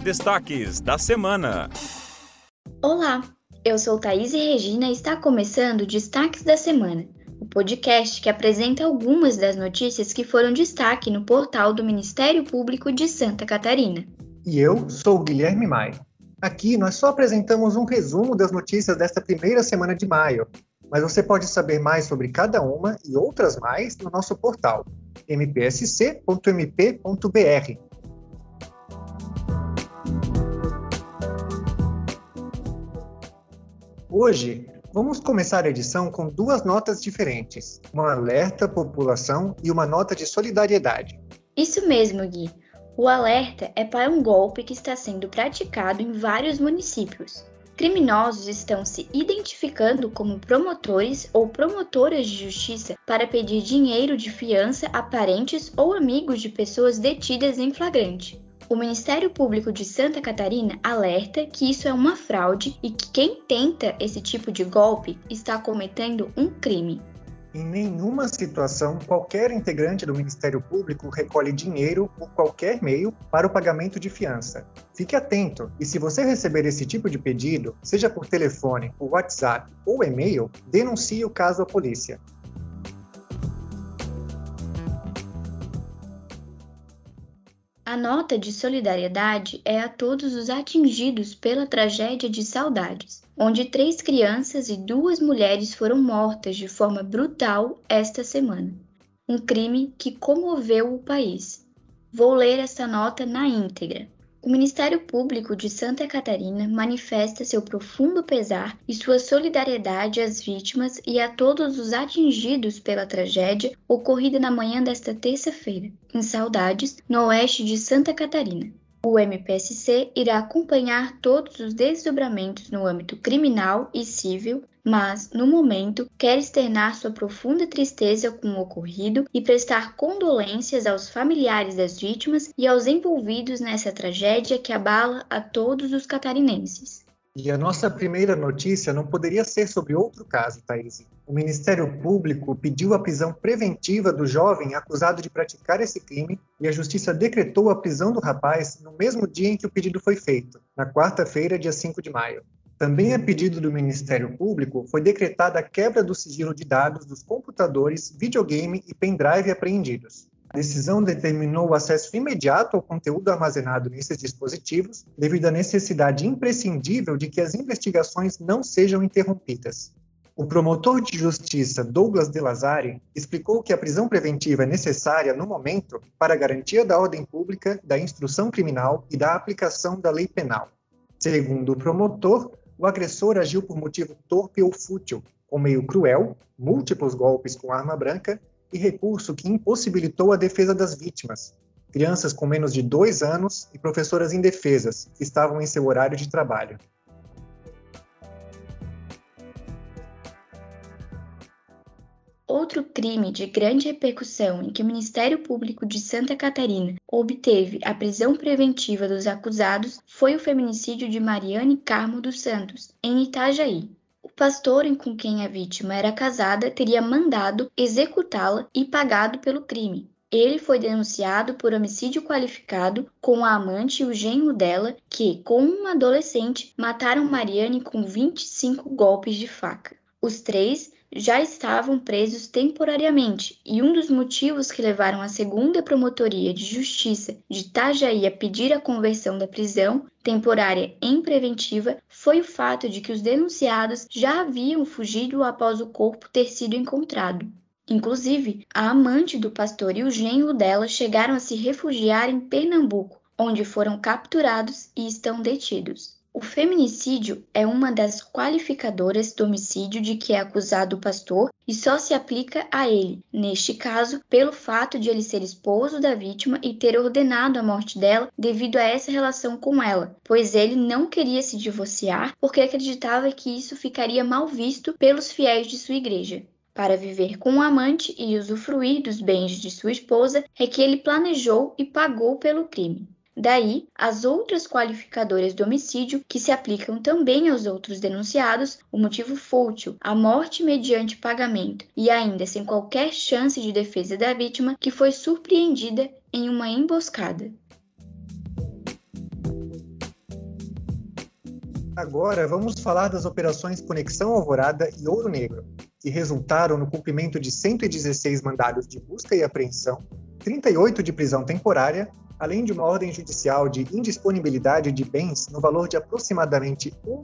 destaques da semana. Olá, eu sou Thaís Regina e está começando o Destaques da Semana, o podcast que apresenta algumas das notícias que foram destaque no portal do Ministério Público de Santa Catarina. E eu sou o Guilherme Maia. Aqui nós só apresentamos um resumo das notícias desta primeira semana de maio, mas você pode saber mais sobre cada uma e outras mais no nosso portal, mpsc.mp.br. Hoje, vamos começar a edição com duas notas diferentes, uma alerta à população e uma nota de solidariedade. Isso mesmo, Gui. O alerta é para um golpe que está sendo praticado em vários municípios. Criminosos estão se identificando como promotores ou promotoras de justiça para pedir dinheiro de fiança a parentes ou amigos de pessoas detidas em flagrante. O Ministério Público de Santa Catarina alerta que isso é uma fraude e que quem tenta esse tipo de golpe está cometendo um crime. Em nenhuma situação, qualquer integrante do Ministério Público recolhe dinheiro por qualquer meio para o pagamento de fiança. Fique atento e se você receber esse tipo de pedido, seja por telefone, por WhatsApp ou e-mail, denuncie o caso à polícia. A nota de solidariedade é a todos os atingidos pela tragédia de Saudades, onde 3 crianças e 2 mulheres foram mortas de forma brutal esta semana. Um crime que comoveu o país. Vou ler essa nota na íntegra. O Ministério Público de Santa Catarina manifesta seu profundo pesar e sua solidariedade às vítimas e a todos os atingidos pela tragédia ocorrida na manhã desta terça-feira, em Saudades, no oeste de Santa Catarina. O MPSC irá acompanhar todos os desdobramentos no âmbito criminal e civil, mas, no momento, quer externar sua profunda tristeza com o ocorrido e prestar condolências aos familiares das vítimas e aos envolvidos nessa tragédia que abala a todos os catarinenses. E a nossa primeira notícia não poderia ser sobre outro caso, Thaís. O Ministério Público pediu a prisão preventiva do jovem acusado de praticar esse crime e a Justiça decretou a prisão do rapaz no mesmo dia em que o pedido foi feito, na quarta-feira, dia 5 de maio. Também a pedido do Ministério Público foi decretada a quebra do sigilo de dados dos computadores, videogame e pendrive apreendidos. A decisão determinou o acesso imediato ao conteúdo armazenado nesses dispositivos, devido à necessidade imprescindível de que as investigações não sejam interrompidas. O promotor de justiça Douglas De Lazari explicou que a prisão preventiva é necessária no momento para a garantia da ordem pública, da instrução criminal e da aplicação da lei penal. Segundo o promotor, o agressor agiu por motivo torpe ou fútil, com meio cruel, múltiplos golpes com arma branca e recurso que impossibilitou a defesa das vítimas, crianças com menos de 2 anos e professoras indefesas, que estavam em seu horário de trabalho. Outro crime de grande repercussão em que o Ministério Público de Santa Catarina obteve a prisão preventiva dos acusados foi o feminicídio de Mariane Carmo dos Santos, em Itajaí. O pastor com quem a vítima era casada teria mandado executá-la e pagado pelo crime. Ele foi denunciado por homicídio qualificado com a amante e o genro dela, que, com uma adolescente, mataram Mariane com 25 golpes de faca. Os 3 já estavam presos temporariamente e um dos motivos que levaram a segunda Promotoria de Justiça de Itajaí a pedir a conversão da prisão temporária em preventiva foi o fato de que os denunciados já haviam fugido após o corpo ter sido encontrado. Inclusive, a amante do pastor e o genro dela chegaram a se refugiar em Pernambuco, onde foram capturados e estão detidos. O feminicídio é uma das qualificadoras do homicídio de que é acusado o pastor e só se aplica a ele, neste caso, pelo fato de ele ser esposo da vítima e ter ordenado a morte dela devido a essa relação com ela, pois ele não queria se divorciar porque acreditava que isso ficaria mal visto pelos fiéis de sua igreja. Para viver com o amante e usufruir dos bens de sua esposa é que ele planejou e pagou pelo crime. Daí, as outras qualificadoras do homicídio, que se aplicam também aos outros denunciados, o motivo fútil, a morte mediante pagamento e ainda sem qualquer chance de defesa da vítima, que foi surpreendida em uma emboscada. Agora vamos falar das operações Conexão Alvorada e Ouro Negro, que resultaram no cumprimento de 116 mandados de busca e apreensão, 38 de prisão temporária, além de uma ordem judicial de indisponibilidade de bens no valor de aproximadamente R$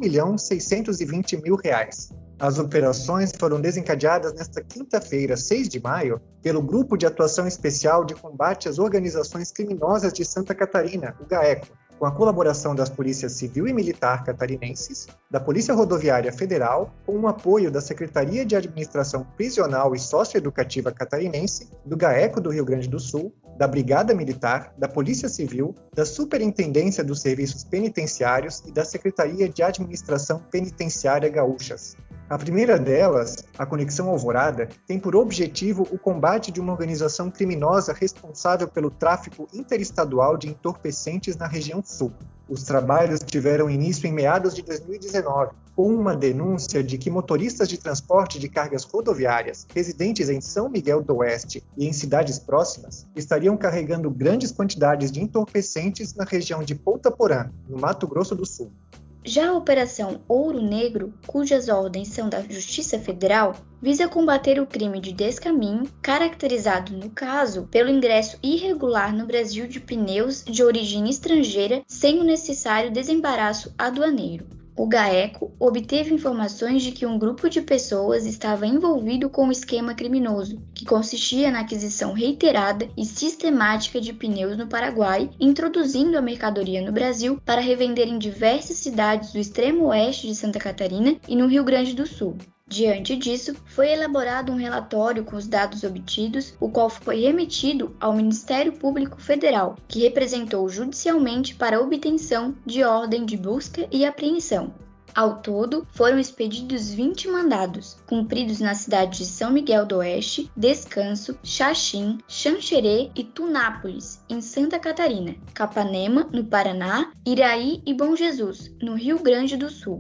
1.620.000. As operações foram desencadeadas nesta quinta-feira, 6 de maio, pelo Grupo de Atuação Especial de Combate às Organizações Criminosas de Santa Catarina, o GAECO, com a colaboração das Polícias Civil e Militar catarinenses, da Polícia Rodoviária Federal, com o apoio da Secretaria de Administração Prisional e Socioeducativa Catarinense, do GAECO do Rio Grande do Sul, da Brigada Militar, da Polícia Civil, da Superintendência dos Serviços Penitenciários e da Secretaria de Administração Penitenciária Gaúchas. A primeira delas, a Conexão Alvorada, tem por objetivo o combate de uma organização criminosa responsável pelo tráfico interestadual de entorpecentes na região sul. Os trabalhos tiveram início em meados de 2019, com uma denúncia de que motoristas de transporte de cargas rodoviárias residentes em São Miguel do Oeste e em cidades próximas estariam carregando grandes quantidades de entorpecentes na região de Ponta Porã, no Mato Grosso do Sul. Já a Operação Ouro Negro, cujas ordens são da Justiça Federal, visa combater o crime de descaminho, caracterizado, no caso, pelo ingresso irregular no Brasil de pneus de origem estrangeira sem o necessário desembaraço aduaneiro. O GAECO obteve informações de que um grupo de pessoas estava envolvido com um esquema criminoso, que consistia na aquisição reiterada e sistemática de pneus no Paraguai, introduzindo a mercadoria no Brasil para revender em diversas cidades do extremo oeste de Santa Catarina e no Rio Grande do Sul. Diante disso, foi elaborado um relatório com os dados obtidos, o qual foi remetido ao Ministério Público Federal, que representou judicialmente para a obtenção de ordem de busca e apreensão. Ao todo, foram expedidos 20 mandados, cumpridos nas cidades de São Miguel do Oeste, Descanso, Xaxim, Xanxerê e Tunápolis, em Santa Catarina, Capanema, no Paraná, Iraí e Bom Jesus, no Rio Grande do Sul.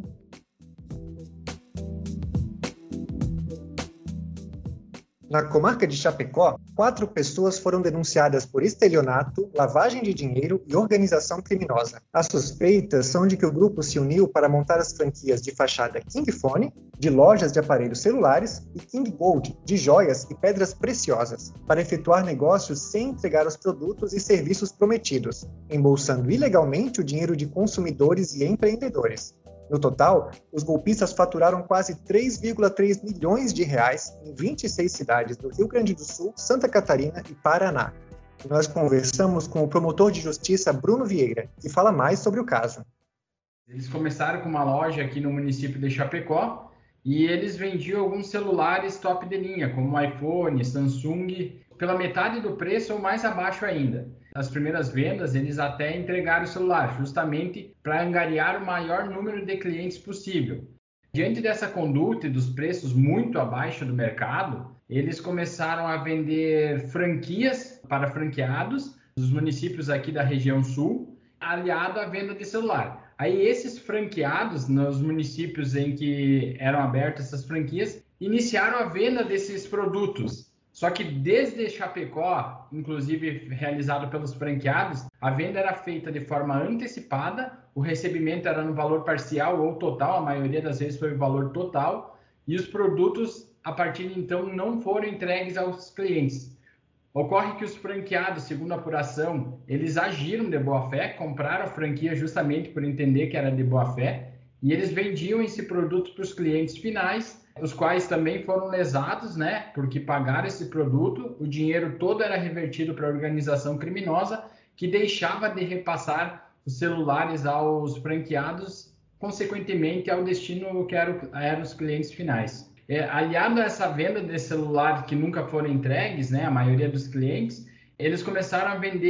Na comarca de Chapecó, 4 pessoas foram denunciadas por estelionato, lavagem de dinheiro e organização criminosa. As suspeitas são de que o grupo se uniu para montar as franquias de fachada King Phone, de lojas de aparelhos celulares, e King Gold, de joias e pedras preciosas, para efetuar negócios sem entregar os produtos e serviços prometidos, embolsando ilegalmente o dinheiro de consumidores e empreendedores. No total, os golpistas faturaram quase 3,3 milhões de reais em 26 cidades do Rio Grande do Sul, Santa Catarina e Paraná. Nós conversamos com o promotor de justiça Bruno Vieira, que fala mais sobre o caso. Eles começaram com uma loja aqui no município de Chapecó e eles vendiam alguns celulares top de linha, como iPhone, Samsung, pela metade do preço ou mais abaixo ainda. As primeiras vendas, eles até entregaram o celular, justamente para angariar o maior número de clientes possível. Diante dessa conduta e dos preços muito abaixo do mercado, eles começaram a vender franquias para franqueados dos municípios aqui da região sul, aliado à venda de celular. Aí esses franqueados, nos municípios em que eram abertas essas franquias, iniciaram a venda desses produtos. Só que desde Chapecó, inclusive realizado pelos franqueados, a venda era feita de forma antecipada, o recebimento era no valor parcial ou total, a maioria das vezes foi o valor total, e os produtos, a partir de então, não foram entregues aos clientes. Ocorre que os franqueados, segundo a apuração, eles agiram de boa-fé, compraram a franquia justamente por entender que era de boa-fé, e eles vendiam esse produto para os clientes finais, os quais também foram lesados, né? Porque pagaram esse produto, o dinheiro todo era revertido para a organização criminosa, que deixava de repassar os celulares aos franqueados, consequentemente ao destino que eram os clientes finais. Aliado a essa venda de celular que nunca foram entregues, né? A maioria dos clientes, eles começaram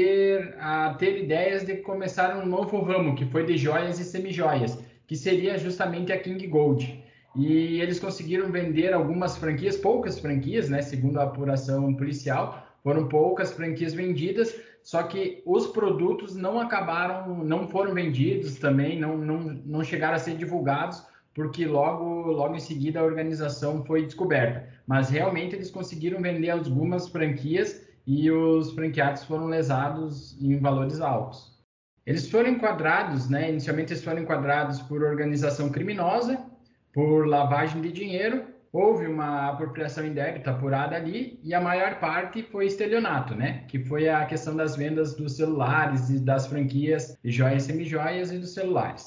a ter ideias de começar um novo ramo, que foi de joias e semijoias, que seria justamente a King Gold. E eles conseguiram vender algumas franquias, poucas franquias, né? Segundo a apuração policial, foram poucas franquias vendidas, só que os produtos não foram vendidos também, não chegaram a ser divulgados, porque logo em seguida a organização foi descoberta. Mas realmente eles conseguiram vender algumas franquias e os franqueados foram lesados em valores altos. Eles foram enquadrados, inicialmente eles foram enquadrados por organização criminosa, por lavagem de dinheiro, houve uma apropriação indébita apurada ali e a maior parte foi estelionato, que foi a questão das vendas dos celulares e das franquias de joias e semijoias e dos celulares.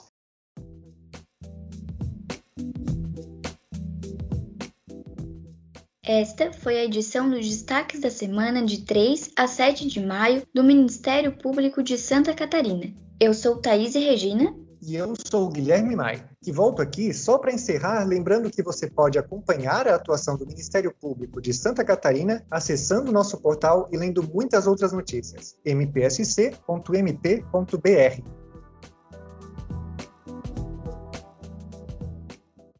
Esta foi a edição dos Destaques da Semana de 3 a 7 de maio do Ministério Público de Santa Catarina. Eu sou Thaís Regina. E eu sou o Guilherme Maia, que volto aqui só para encerrar, lembrando que você pode acompanhar a atuação do Ministério Público de Santa Catarina acessando o nosso portal e lendo muitas outras notícias, mpsc.mt.br.